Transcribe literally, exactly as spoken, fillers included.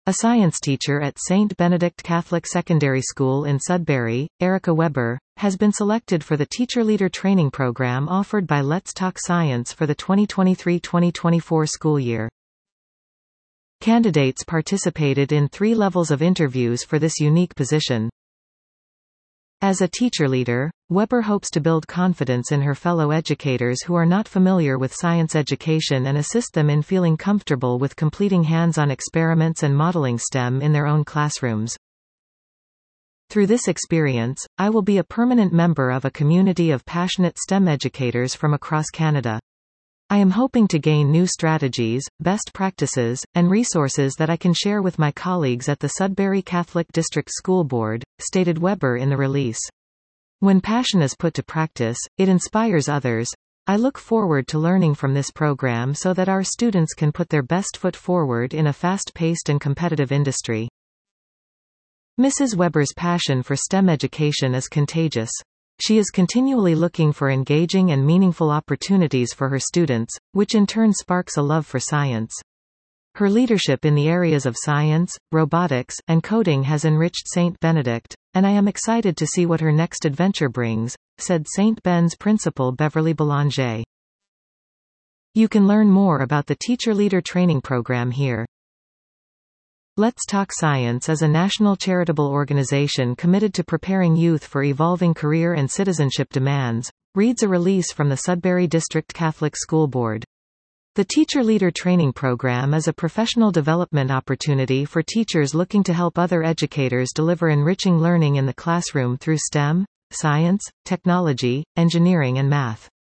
A science teacher at Saint Benedict Catholic Secondary School in Sudbury, Erica Weber, has been selected for the Teacher Leader Training Program offered by Let's Talk Science for the twenty twenty-three twenty twenty-four school year. Candidates participated in three levels of interviews for this unique position. As a teacher leader, Weber hopes to build confidence in her fellow educators who are not familiar with science education and assist them in feeling comfortable with completing hands-on experiments and modeling STEM in their own classrooms. Through this experience, I will be a permanent member of a community of passionate STEM educators from across Canada. I am hoping to gain new strategies, best practices, and resources that I can share with my colleagues at the Sudbury Catholic District School Board, stated Weber in the release. When passion is put to practice, it inspires others. I look forward to learning from this program so that our students can put their best foot forward in a fast-paced and competitive industry. Missus Weber's passion for STEM education is contagious. She is continually looking for engaging and meaningful opportunities for her students, which in turn sparks a love for science. Her leadership in the areas of science, robotics, and coding has enriched Saint Benedict, and I am excited to see what her next adventure brings, said Saint Ben's principal Beverly Belanger. You can learn more about the Teacher Leader Training Program here. Let's Talk Science is a national charitable organization committed to preparing youth for evolving career and citizenship demands, reads a release from the Sudbury District Catholic School Board. The Teacher Leader Training Program is a professional development opportunity for teachers looking to help other educators deliver enriching learning in the classroom through STEM, science, technology, engineering and math.